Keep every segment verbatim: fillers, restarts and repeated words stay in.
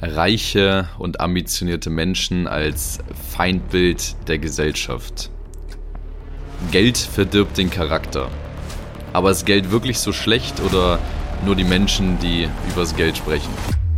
Reiche und ambitionierte Menschen als Feindbild der Gesellschaft. Geld verdirbt den Charakter. Aber ist Geld wirklich so schlecht oder nur die Menschen, die übers Geld sprechen?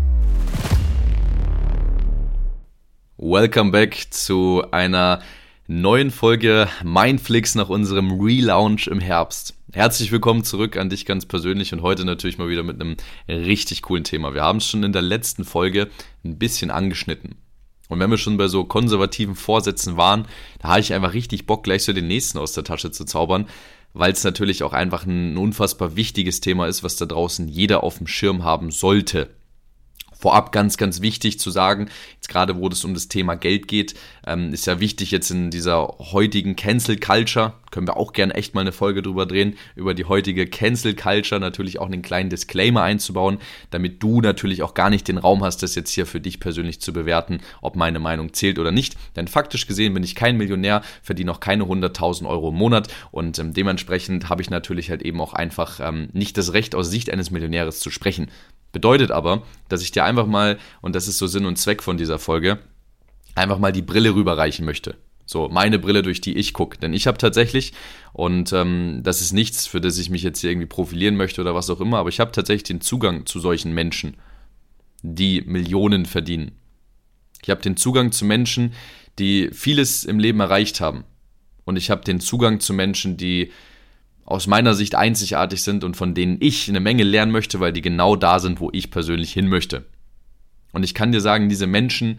Welcome back zu einer neuen Folge Mindflix nach unserem Relaunch im Herbst. Herzlich willkommen zurück an dich ganz persönlich und heute natürlich mal wieder mit einem richtig coolen Thema. Wir haben es schon in der letzten Folge ein bisschen angeschnitten. Und wenn wir schon bei so konservativen Vorsätzen waren, da habe ich einfach richtig Bock, gleich so den nächsten aus der Tasche zu zaubern, weil es natürlich auch einfach ein unfassbar wichtiges Thema ist, was da draußen jeder auf dem Schirm haben sollte. Vorab ganz, ganz wichtig zu sagen, jetzt gerade wo es um das Thema Geld geht, ähm, ist ja wichtig jetzt in dieser heutigen Cancel Culture, können wir auch gerne echt mal eine Folge drüber drehen, über die heutige Cancel Culture natürlich auch einen kleinen Disclaimer einzubauen, damit du natürlich auch gar nicht den Raum hast, das jetzt hier für dich persönlich zu bewerten, ob meine Meinung zählt oder nicht. Denn faktisch gesehen bin ich kein Millionär, verdiene auch keine hunderttausend Euro im Monat und ähm, dementsprechend habe ich natürlich halt eben auch einfach ähm, nicht das Recht aus Sicht eines Millionäres zu sprechen. Bedeutet aber, dass ich dir einfach mal, und das ist so Sinn und Zweck von dieser Folge, einfach mal die Brille rüberreichen möchte. So, meine Brille, durch die ich gucke. Denn ich habe tatsächlich, und ähm, das ist nichts, für das ich mich jetzt hier irgendwie profilieren möchte oder was auch immer, aber ich habe tatsächlich den Zugang zu solchen Menschen, die Millionen verdienen. Ich habe den Zugang zu Menschen, die vieles im Leben erreicht haben. Und ich habe den Zugang zu Menschen, die aus meiner Sicht einzigartig sind und von denen ich eine Menge lernen möchte, weil die genau da sind, wo ich persönlich hin möchte. Und ich kann dir sagen, diese Menschen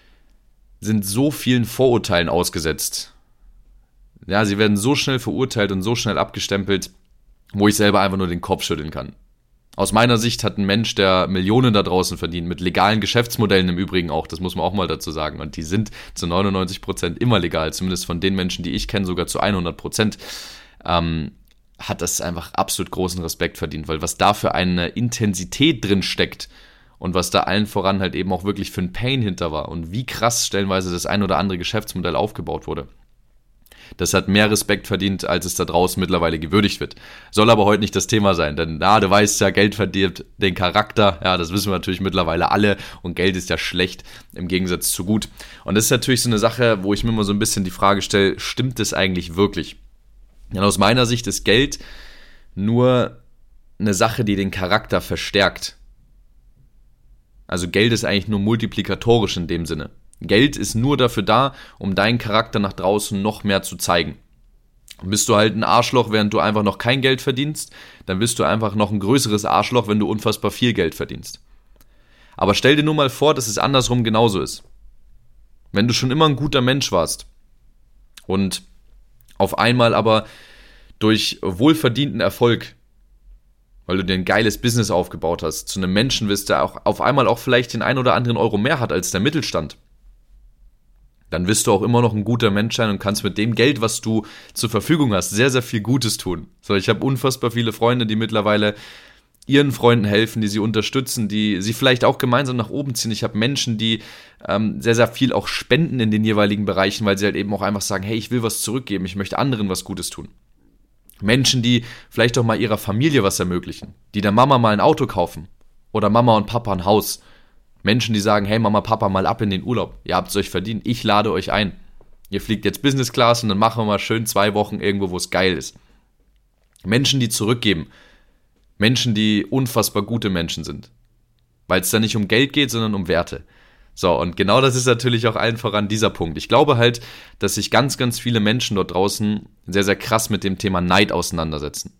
sind so vielen Vorurteilen ausgesetzt. Ja, sie werden so schnell verurteilt und so schnell abgestempelt, wo ich selber einfach nur den Kopf schütteln kann. Aus meiner Sicht hat ein Mensch, der Millionen da draußen verdient, mit legalen Geschäftsmodellen im Übrigen auch, das muss man auch mal dazu sagen, und die sind zu neunundneunzig Prozent immer legal, zumindest von den Menschen, die ich kenne, sogar zu hundert Prozent, ähm, hat das einfach absolut großen Respekt verdient, weil was da für eine Intensität drin steckt und was da allen voran halt eben auch wirklich für ein Pain hinter war und wie krass stellenweise das ein oder andere Geschäftsmodell aufgebaut wurde. Das hat mehr Respekt verdient, als es da draußen mittlerweile gewürdigt wird. Soll aber heute nicht das Thema sein, denn ja, du weißt ja, Geld verdirbt den Charakter, ja, das wissen wir natürlich mittlerweile alle und Geld ist ja schlecht im Gegensatz zu gut. Und das ist natürlich so eine Sache, wo ich mir immer so ein bisschen die Frage stelle, stimmt das eigentlich wirklich? Denn aus meiner Sicht ist Geld nur eine Sache, die den Charakter verstärkt. Also Geld ist eigentlich nur multiplikatorisch in dem Sinne. Geld ist nur dafür da, um deinen Charakter nach draußen noch mehr zu zeigen. Bist du halt ein Arschloch, während du einfach noch kein Geld verdienst, dann bist du einfach noch ein größeres Arschloch, wenn du unfassbar viel Geld verdienst. Aber stell dir nur mal vor, dass es andersrum genauso ist. Wenn du schon immer ein guter Mensch warst und auf einmal aber durch wohlverdienten Erfolg, weil du dir ein geiles Business aufgebaut hast, zu einem Menschen wirst, der auch auf einmal auch vielleicht den ein oder anderen Euro mehr hat als der Mittelstand, dann wirst du auch immer noch ein guter Mensch sein und kannst mit dem Geld, was du zur Verfügung hast, sehr, sehr viel Gutes tun. So, ich habe unfassbar viele Freunde, die mittlerweile ihren Freunden helfen, die sie unterstützen, die sie vielleicht auch gemeinsam nach oben ziehen. Ich habe Menschen, die ähm, sehr, sehr viel auch spenden in den jeweiligen Bereichen, weil sie halt eben auch einfach sagen, hey, ich will was zurückgeben, ich möchte anderen was Gutes tun. Menschen, die vielleicht auch mal ihrer Familie was ermöglichen, die der Mama mal ein Auto kaufen oder Mama und Papa ein Haus. Menschen, die sagen, hey Mama, Papa, mal ab in den Urlaub, ihr habt es euch verdient, ich lade euch ein. Ihr fliegt jetzt Business Class und dann machen wir mal schön zwei Wochen irgendwo, wo es geil ist. Menschen, die zurückgeben. Menschen, die unfassbar gute Menschen sind. Weil es da nicht um Geld geht, sondern um Werte. So, und genau das ist natürlich auch allen voran dieser Punkt. Ich glaube halt, dass sich ganz, ganz viele Menschen dort draußen sehr, sehr krass mit dem Thema Neid auseinandersetzen.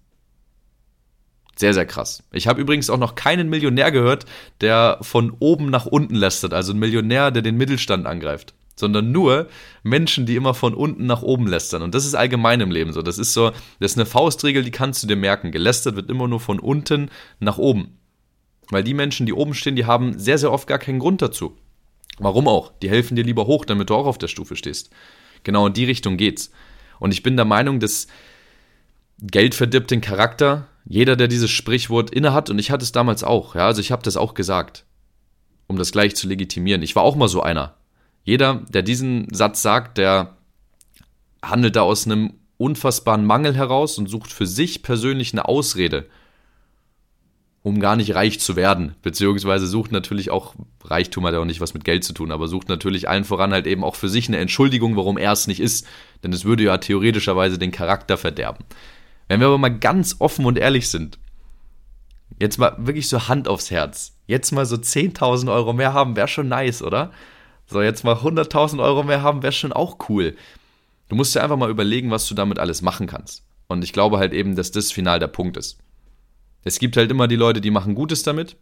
Sehr, sehr krass. Ich habe übrigens auch noch keinen Millionär gehört, der von oben nach unten lästert. Also ein Millionär, der den Mittelstand angreift. Sondern nur Menschen, die immer von unten nach oben lästern. Und das ist allgemein im Leben so. Das ist so, das ist eine Faustregel, die kannst du dir merken. Gelästert wird immer nur von unten nach oben. Weil die Menschen, die oben stehen, die haben sehr, sehr oft gar keinen Grund dazu. Warum auch? Die helfen dir lieber hoch, damit du auch auf der Stufe stehst. Genau in die Richtung geht's. Und ich bin der Meinung, dass Geld verdirbt den Charakter. Jeder, der dieses Sprichwort innehat, und ich hatte es damals auch, ja, also ich habe das auch gesagt, um das gleich zu legitimieren. Ich war auch mal so einer. Jeder, der diesen Satz sagt, der handelt da aus einem unfassbaren Mangel heraus und sucht für sich persönlich eine Ausrede, um gar nicht reich zu werden, beziehungsweise sucht natürlich auch, Reichtum hat ja auch nicht was mit Geld zu tun, aber sucht natürlich allen voran halt eben auch für sich eine Entschuldigung, warum er es nicht ist, denn es würde ja theoretischerweise den Charakter verderben. Wenn wir aber mal ganz offen und ehrlich sind, jetzt mal wirklich so Hand aufs Herz, jetzt mal so zehntausend Euro mehr haben, wäre schon nice, oder? So, jetzt mal hunderttausend Euro mehr haben, wäre schon auch cool. Du musst dir einfach mal überlegen, was du damit alles machen kannst. Und ich glaube halt eben, dass das final der Punkt ist. Es gibt halt immer die Leute, die machen Gutes damit,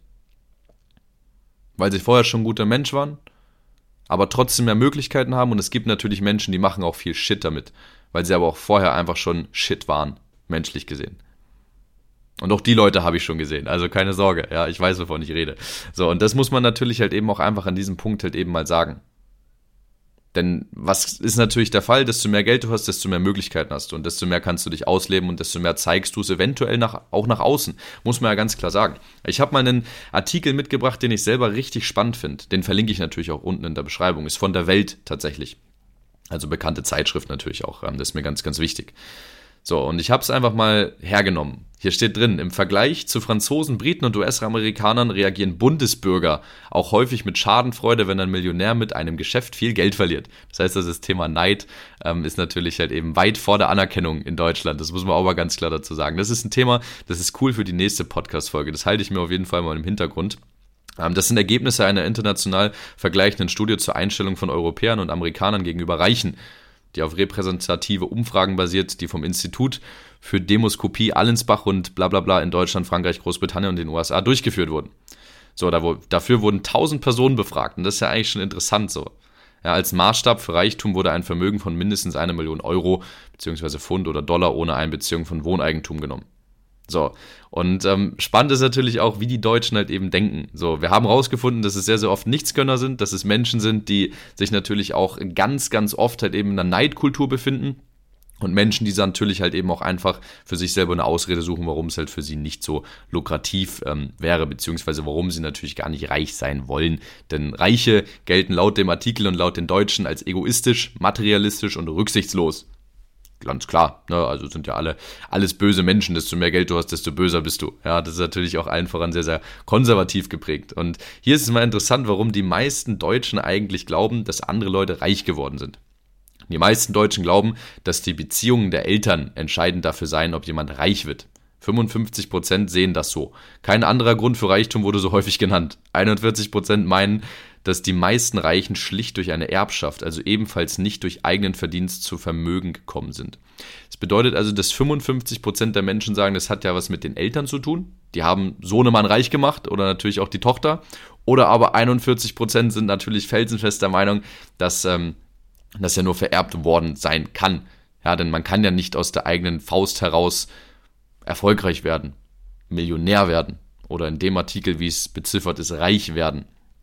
weil sie vorher schon ein guter Mensch waren, aber trotzdem mehr Möglichkeiten haben. Und es gibt natürlich Menschen, die machen auch viel Shit damit, weil sie aber auch vorher einfach schon Shit waren, menschlich gesehen. Und auch die Leute habe ich schon gesehen, also keine Sorge, ja, ich weiß, wovon ich rede. So, und das muss man natürlich halt eben auch einfach an diesem Punkt halt eben mal sagen. Denn was ist natürlich der Fall, desto mehr Geld du hast, desto mehr Möglichkeiten hast du und desto mehr kannst du dich ausleben und desto mehr zeigst du es eventuell nach, auch nach außen, muss man ja ganz klar sagen. Ich habe mal einen Artikel mitgebracht, den ich selber richtig spannend finde, den verlinke ich natürlich auch unten in der Beschreibung, ist von der Welt tatsächlich, also bekannte Zeitschrift natürlich auch, das ist mir ganz, ganz wichtig. So, und ich habe es einfach mal hergenommen. Hier steht drin, im Vergleich zu Franzosen, Briten und U S-Amerikanern reagieren Bundesbürger auch häufig mit Schadenfreude, wenn ein Millionär mit einem Geschäft viel Geld verliert. Das heißt, das Thema Neid ähm, ist natürlich halt eben weit vor der Anerkennung in Deutschland. Das muss man auch mal ganz klar dazu sagen. Das ist ein Thema, das ist cool für die nächste Podcast-Folge. Das halte ich mir auf jeden Fall mal im Hintergrund. Ähm, das sind Ergebnisse einer international vergleichenden Studie zur Einstellung von Europäern und Amerikanern gegenüber Reichen, die auf repräsentative Umfragen basiert, die vom Institut für Demoskopie Allensbach und bla bla bla in Deutschland, Frankreich, Großbritannien und den U S A durchgeführt wurden. So, da, wo, dafür wurden tausend Personen befragt und das ist ja eigentlich schon interessant so. Ja, als Maßstab für Reichtum wurde ein Vermögen von mindestens einer Million Euro bzw. Pfund oder Dollar ohne Einbeziehung von Wohneigentum genommen. So, und ähm, spannend ist natürlich auch, wie die Deutschen halt eben denken. So, wir haben rausgefunden, dass es sehr, sehr oft Nichtsgönner sind, dass es Menschen sind, die sich natürlich auch ganz, ganz oft halt eben in einer Neidkultur befinden und Menschen, die dann natürlich halt eben auch einfach für sich selber eine Ausrede suchen, warum es halt für sie nicht so lukrativ ähm, wäre, beziehungsweise warum sie natürlich gar nicht reich sein wollen. Denn Reiche gelten laut dem Artikel und laut den Deutschen als egoistisch, materialistisch und rücksichtslos. Ganz klar, ne, also sind ja alle alles böse Menschen, desto mehr Geld du hast, desto böser bist du. Ja, das ist natürlich auch allen voran sehr, sehr konservativ geprägt. Und hier ist es mal interessant, warum die meisten Deutschen eigentlich glauben, dass andere Leute reich geworden sind. Die meisten Deutschen glauben, dass die Beziehungen der Eltern entscheidend dafür seien, ob jemand reich wird. fünfundfünfzig Prozent sehen das so. Kein anderer Grund für Reichtum wurde so häufig genannt. einundvierzig Prozent meinen, dass die meisten Reichen schlicht durch eine Erbschaft, also ebenfalls nicht durch eigenen Verdienst zu Vermögen gekommen sind. Das bedeutet also, dass fünfundfünfzig Prozent der Menschen sagen, das hat ja was mit den Eltern zu tun. Die haben Sohnemann reich gemacht oder natürlich auch die Tochter. Oder aber einundvierzig Prozent sind natürlich felsenfest der Meinung, dass ähm, das ja nur vererbt worden sein kann. Ja, denn man kann ja nicht aus der eigenen Faust heraus erfolgreich werden, Millionär werden oder in dem Artikel, wie es beziffert ist, reich werden.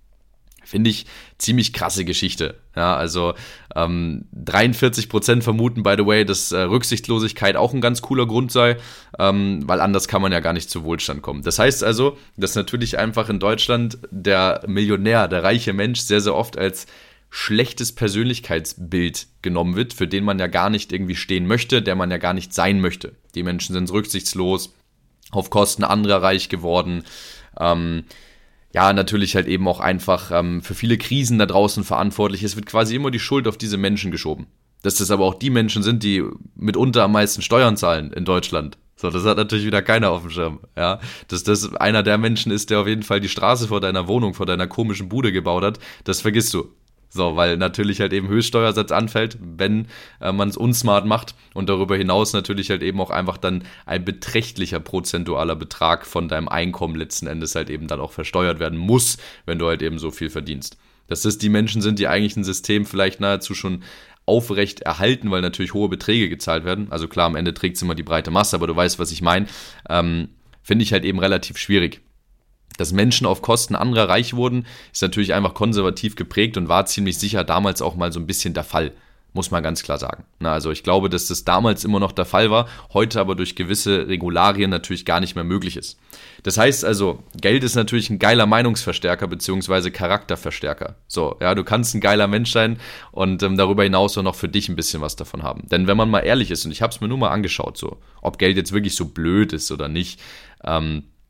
Finde ich ziemlich krasse Geschichte. Ja, also ähm, dreiundvierzig Prozent vermuten, by the way, dass äh, Rücksichtslosigkeit auch ein ganz cooler Grund sei, ähm, weil anders kann man ja gar nicht zu Wohlstand kommen. Das heißt also, dass natürlich einfach in Deutschland der Millionär, der reiche Mensch sehr, sehr oft als schlechtes Persönlichkeitsbild genommen wird, für den man ja gar nicht irgendwie stehen möchte, der man ja gar nicht sein möchte. Die Menschen sind rücksichtslos, auf Kosten anderer reich geworden, ähm, ja, natürlich halt eben auch einfach ähm, für viele Krisen da draußen verantwortlich. Es wird quasi immer die Schuld auf diese Menschen geschoben. Dass das aber auch die Menschen sind, die mitunter am meisten Steuern zahlen in Deutschland. So, das hat natürlich wieder keiner auf dem Schirm, ja. Dass das einer der Menschen ist, der auf jeden Fall die Straße vor deiner Wohnung, vor deiner komischen Bude gebaut hat, das vergisst du. So, weil natürlich halt eben Höchststeuersatz anfällt, wenn äh, man es unsmart macht und darüber hinaus natürlich halt eben auch einfach dann ein beträchtlicher prozentualer Betrag von deinem Einkommen letzten Endes halt eben dann auch versteuert werden muss, wenn du halt eben so viel verdienst. Dass das die Menschen sind, die eigentlich ein System vielleicht nahezu schon aufrecht erhalten, weil natürlich hohe Beträge gezahlt werden. Also klar, am Ende trägt es immer die breite Masse, aber du weißt, was ich meine. Ähm, finde ich halt eben relativ schwierig. Dass Menschen auf Kosten anderer reich wurden, ist natürlich einfach konservativ geprägt und war ziemlich sicher damals auch mal so ein bisschen der Fall, muss man ganz klar sagen. Na, also ich glaube, dass das damals immer noch der Fall war, heute aber durch gewisse Regularien natürlich gar nicht mehr möglich ist. Das heißt also, Geld ist natürlich ein geiler Meinungsverstärker bzw. Charakterverstärker. So, ja, du kannst ein geiler Mensch sein und ähm, darüber hinaus auch noch für dich ein bisschen was davon haben. Denn wenn man mal ehrlich ist, und ich habe es mir nur mal angeschaut, so, ob Geld jetzt wirklich so blöd ist oder nicht, ähm,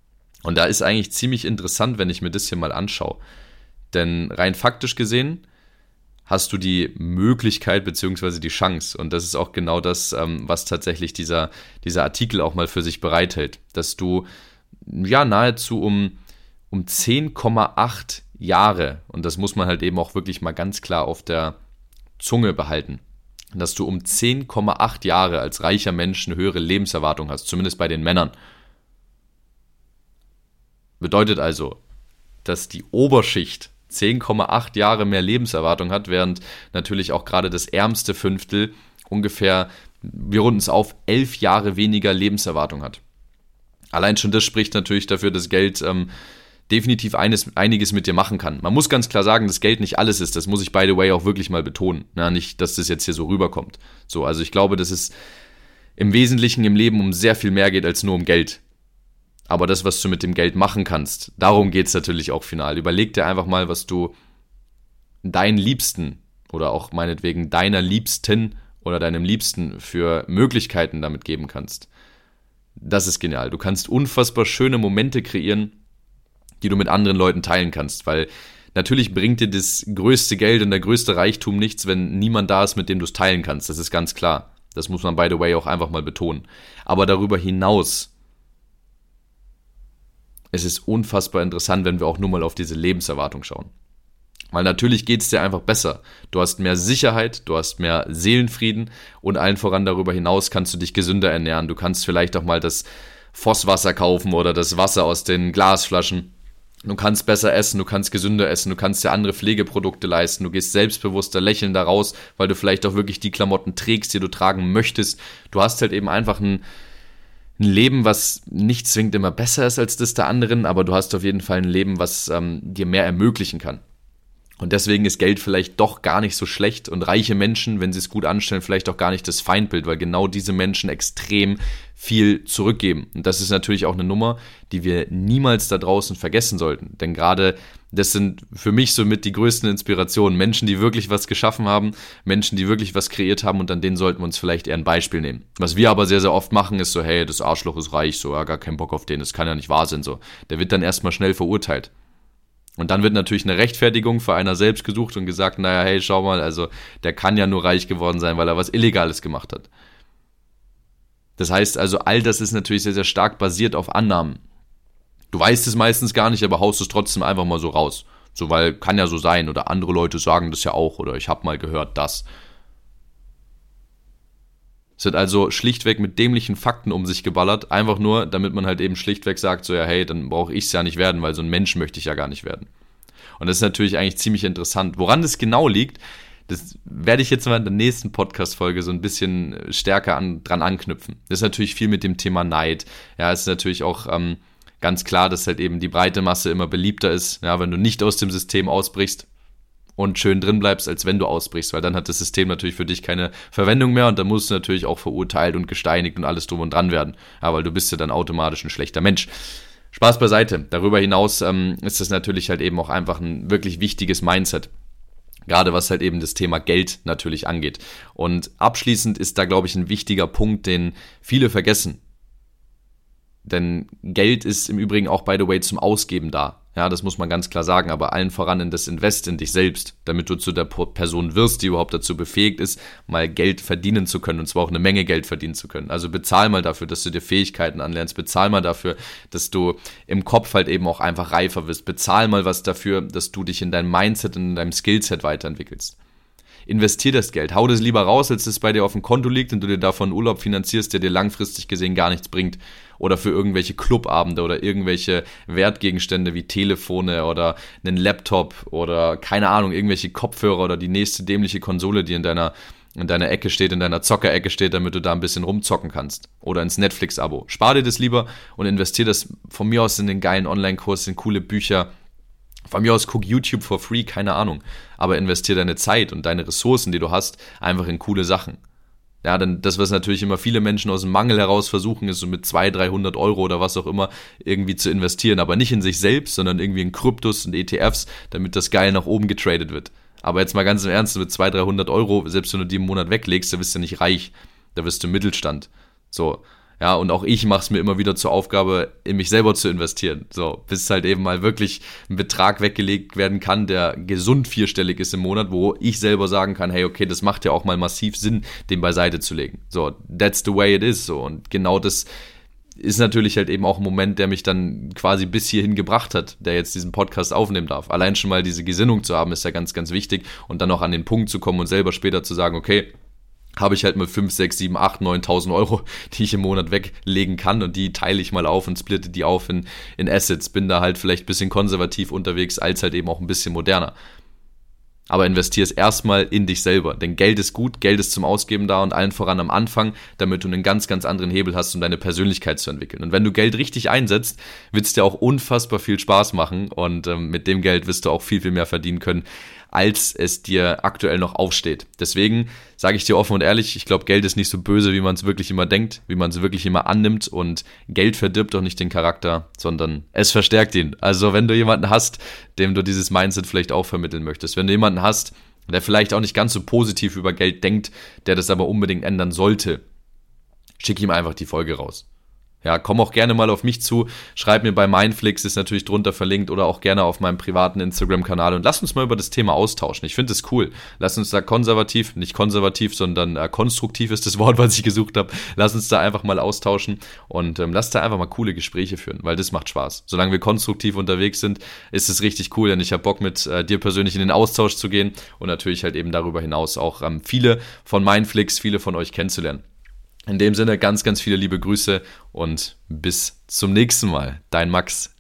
Und da ist eigentlich ziemlich interessant, wenn ich mir das hier mal anschaue. Denn rein faktisch gesehen hast du die Möglichkeit bzw. die Chance, und das ist auch genau das, was tatsächlich dieser, dieser Artikel auch mal für sich bereithält, dass du ja nahezu um, um zehn Komma acht Jahre, und das muss man halt eben auch wirklich mal ganz klar auf der Zunge behalten, dass du um zehn Komma acht Jahre als reicher Mensch eine höhere Lebenserwartung hast, zumindest bei den Männern. Bedeutet also, dass die Oberschicht zehn Komma acht Jahre mehr Lebenserwartung hat, während natürlich auch gerade das ärmste Fünftel ungefähr, wir runden es auf, elf Jahre weniger Lebenserwartung hat. Allein schon das spricht natürlich dafür, dass Geld ähm, definitiv eines, einiges mit dir machen kann. Man muss ganz klar sagen, dass Geld nicht alles ist. Das muss ich, by the way, auch wirklich mal betonen. Ja, nicht, dass das jetzt hier so rüberkommt. So, also ich glaube, dass es im Wesentlichen im Leben um sehr viel mehr geht als nur um Geld. Aber das, was du mit dem Geld machen kannst, darum geht es natürlich auch final. Überleg dir einfach mal, was du deinen Liebsten oder auch meinetwegen deiner Liebsten oder deinem Liebsten für Möglichkeiten damit geben kannst. Das ist genial. Du kannst unfassbar schöne Momente kreieren, die du mit anderen Leuten teilen kannst, weil natürlich bringt dir das größte Geld und der größte Reichtum nichts, wenn niemand da ist, mit dem du es teilen kannst. Das ist ganz klar. Das muss man, by the way, auch einfach mal betonen. Aber darüber hinaus, es ist unfassbar interessant, wenn wir auch nur mal auf diese Lebenserwartung schauen. Weil natürlich geht es dir einfach besser. Du hast mehr Sicherheit, du hast mehr Seelenfrieden und allen voran darüber hinaus kannst du dich gesünder ernähren. Du kannst vielleicht auch mal das Fosswasser kaufen oder das Wasser aus den Glasflaschen. Du kannst besser essen, du kannst gesünder essen, du kannst dir andere Pflegeprodukte leisten, du gehst selbstbewusster lächelnder raus, weil du vielleicht auch wirklich die Klamotten trägst, die du tragen möchtest. Du hast halt eben einfach ein Ein Leben, was nicht zwingend immer besser ist als das der anderen, aber du hast auf jeden Fall ein Leben, was ähm, dir mehr ermöglichen kann. Und deswegen ist Geld vielleicht doch gar nicht so schlecht und reiche Menschen, wenn sie es gut anstellen, vielleicht auch gar nicht das Feindbild, weil genau diese Menschen extrem viel zurückgeben. Und das ist natürlich auch eine Nummer, die wir niemals da draußen vergessen sollten. Denn gerade das sind für mich somit die größten Inspirationen. Menschen, die wirklich was geschaffen haben, Menschen, die wirklich was kreiert haben, und an denen sollten wir uns vielleicht eher ein Beispiel nehmen. Was wir aber sehr, sehr oft machen, ist so, hey, das Arschloch ist reich, so, ja, gar keinen Bock auf den, das kann ja nicht wahr sein, so. Der wird dann erstmal schnell verurteilt. Und dann wird natürlich eine Rechtfertigung für einer selbst gesucht und gesagt, naja, hey, schau mal, also der kann ja nur reich geworden sein, weil er was Illegales gemacht hat. Das heißt also, all das ist natürlich sehr, sehr stark basiert auf Annahmen. Du weißt es meistens gar nicht, aber haust es trotzdem einfach mal so raus. So, weil kann ja so sein oder andere Leute sagen das ja auch oder ich habe mal gehört das. Es wird also schlichtweg mit dämlichen Fakten um sich geballert, einfach nur, damit man halt eben schlichtweg sagt, so ja, hey, dann brauche ich es ja nicht werden, weil so ein Mensch möchte ich ja gar nicht werden. Und das ist natürlich eigentlich ziemlich interessant. Woran das genau liegt, das werde ich jetzt mal in der nächsten Podcast-Folge so ein bisschen stärker an, dran anknüpfen. Das ist natürlich viel mit dem Thema Neid. Ja, es ist natürlich auch ähm, ganz klar, dass halt eben die breite Masse immer beliebter ist, ja, wenn du nicht aus dem System ausbrichst und schön drin bleibst, als wenn du ausbrichst, weil dann hat das System natürlich für dich keine Verwendung mehr und dann musst du natürlich auch verurteilt und gesteinigt und alles drum und dran werden, ja, weil du bist ja dann automatisch ein schlechter Mensch. Spaß beiseite. Darüber hinaus ähm, ist das natürlich halt eben auch einfach ein wirklich wichtiges Mindset, gerade was halt eben das Thema Geld natürlich angeht. Und abschließend ist da, glaube ich, ein wichtiger Punkt, den viele vergessen. Denn Geld ist im Übrigen auch, by the way, zum Ausgeben da. Ja, das muss man ganz klar sagen, aber allen voran in das Invest in dich selbst, damit du zu der Person wirst, die überhaupt dazu befähigt ist, mal Geld verdienen zu können und zwar auch eine Menge Geld verdienen zu können. Also bezahl mal dafür, dass du dir Fähigkeiten anlernst, bezahl mal dafür, dass du im Kopf halt eben auch einfach reifer wirst, bezahl mal was dafür, dass du dich in deinem Mindset und in deinem Skillset weiterentwickelst. Investier das Geld, hau das lieber raus, als es bei dir auf dem Konto liegt und du dir davon einen Urlaub finanzierst, der dir langfristig gesehen gar nichts bringt. Oder für irgendwelche Clubabende oder irgendwelche Wertgegenstände wie Telefone oder einen Laptop oder keine Ahnung, irgendwelche Kopfhörer oder die nächste dämliche Konsole, die in deiner, in deiner Ecke steht, in deiner Zockerecke steht, damit du da ein bisschen rumzocken kannst. Oder ins Netflix-Abo. Spar dir das lieber und investier das von mir aus in den geilen Online-Kurs, in coole Bücher. Von mir aus guck YouTube for free, keine Ahnung. Aber investier deine Zeit und deine Ressourcen, die du hast, einfach in coole Sachen. Ja, denn das, was natürlich immer viele Menschen aus dem Mangel heraus versuchen, ist so mit zweihundert, dreihundert Euro oder was auch immer irgendwie zu investieren. Aber nicht in sich selbst, sondern irgendwie in Kryptos und E T Fs, damit das geil nach oben getradet wird. Aber jetzt mal ganz im Ernst, mit zweihundert, dreihundert Euro, selbst wenn du die im Monat weglegst, da wirst du nicht reich, da wirst du Mittelstand. So, Ja, und auch ich mache es mir immer wieder zur Aufgabe, in mich selber zu investieren. So, bis halt eben mal wirklich ein Betrag weggelegt werden kann, der gesund vierstellig ist im Monat, wo ich selber sagen kann, hey, okay, das macht ja auch mal massiv Sinn, den beiseite zu legen. So, that's the way it is. So, und genau das ist natürlich halt eben auch ein Moment, der mich dann quasi bis hierhin gebracht hat, der jetzt diesen Podcast aufnehmen darf. Allein schon mal diese Gesinnung zu haben, ist ja ganz, ganz wichtig. Und dann auch an den Punkt zu kommen und selber später zu sagen, okay, habe ich halt mal fünf, sechs, sieben, acht, neuntausend Euro, die ich im Monat weglegen kann und die teile ich mal auf und splitte die auf in, in Assets. Bin da halt vielleicht ein bisschen konservativ unterwegs, als halt eben auch ein bisschen moderner. Aber investier es erstmal in dich selber, denn Geld ist gut, Geld ist zum Ausgeben da und allen voran am Anfang, damit du einen ganz, ganz anderen Hebel hast, um deine Persönlichkeit zu entwickeln. Und wenn du Geld richtig einsetzt, wird es dir auch unfassbar viel Spaß machen und ähm, mit dem Geld wirst du auch viel, viel mehr verdienen können, als es dir aktuell noch aufsteht. Deswegen sage ich dir offen und ehrlich, ich glaube, Geld ist nicht so böse, wie man es wirklich immer denkt, wie man es wirklich immer annimmt und Geld verdirbt auch nicht den Charakter, sondern es verstärkt ihn. Also wenn du jemanden hast, dem du dieses Mindset vielleicht auch vermitteln möchtest, wenn du jemanden hast, der vielleicht auch nicht ganz so positiv über Geld denkt, der das aber unbedingt ändern sollte, schick ihm einfach die Folge raus. Ja, komm auch gerne mal auf mich zu, schreib mir bei Mindflix, ist natürlich drunter verlinkt oder auch gerne auf meinem privaten Instagram-Kanal und lass uns mal über das Thema austauschen. Ich finde es cool. Lass uns da konservativ, nicht konservativ, sondern äh, konstruktiv ist das Wort, was ich gesucht habe. Lass uns da einfach mal austauschen und ähm, lass da einfach mal coole Gespräche führen, weil das macht Spaß. Solange wir konstruktiv unterwegs sind, ist es richtig cool, denn ich habe Bock mit äh, dir persönlich in den Austausch zu gehen und natürlich halt eben darüber hinaus auch ähm, viele von Mindflix, viele von euch kennenzulernen. In dem Sinne ganz, ganz viele liebe Grüße und bis zum nächsten Mal. Dein Max.